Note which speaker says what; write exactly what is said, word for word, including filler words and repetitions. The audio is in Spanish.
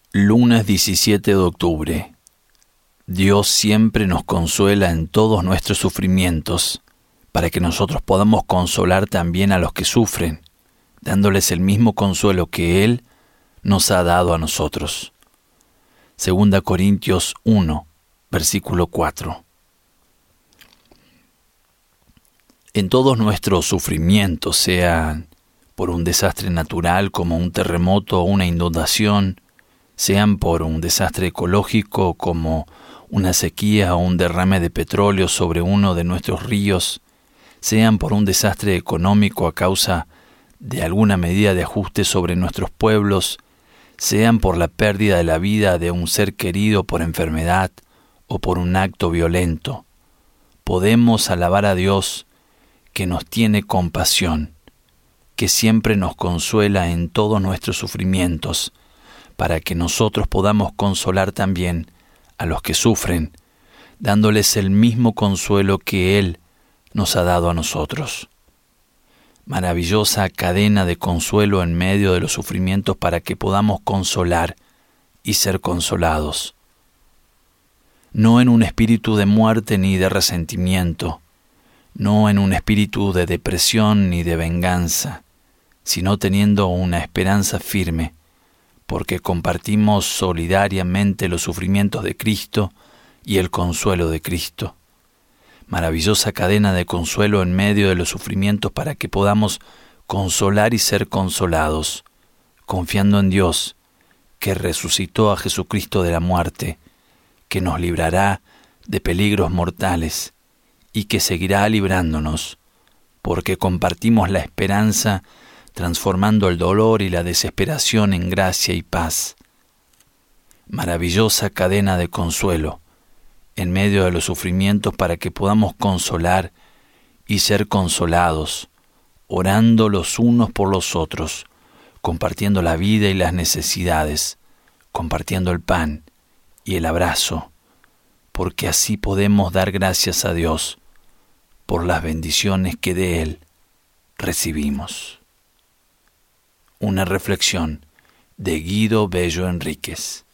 Speaker 1: Lunes diecisiete de octubre. Dios siempre nos consuela en todos nuestros sufrimientos, para que nosotros podamos consolar también a los que sufren, dándoles el mismo consuelo que Él nos ha dado a nosotros. Segunda Corintios uno, versículo cuatro. En todos nuestros sufrimientos, sean por un desastre natural como un terremoto o una inundación, sean por un desastre ecológico como una sequía o un derrame de petróleo sobre uno de nuestros ríos, sean por un desastre económico a causa de alguna medida de ajuste sobre nuestros pueblos, sean por la pérdida de la vida de un ser querido por enfermedad o por un acto violento, podemos alabar a Dios que nos tiene compasión, que siempre nos consuela en todos nuestros sufrimientos, para que nosotros podamos consolar también a los que sufren, dándoles el mismo consuelo que Él nos ha dado a nosotros. Maravillosa cadena de consuelo en medio de los sufrimientos para que podamos consolar y ser consolados. No en un espíritu de muerte ni de resentimiento, no en un espíritu de depresión ni de venganza, sino teniendo una esperanza firme, porque compartimos solidariamente los sufrimientos de Cristo y el consuelo de Cristo. Maravillosa cadena de consuelo en medio de los sufrimientos para que podamos consolar y ser consolados, confiando en Dios, que resucitó a Jesucristo de la muerte, que nos librará de peligros mortales y que seguirá librándonos, porque compartimos la esperanza transformando el dolor y la desesperación en gracia y paz. Maravillosa cadena de consuelo en medio de los sufrimientos para que podamos consolar y ser consolados, orando los unos por los otros, compartiendo la vida y las necesidades, compartiendo el pan y el abrazo, porque así podemos dar gracias a Dios por las bendiciones que de Él recibimos. Una reflexión de Guido Bello Enríquez.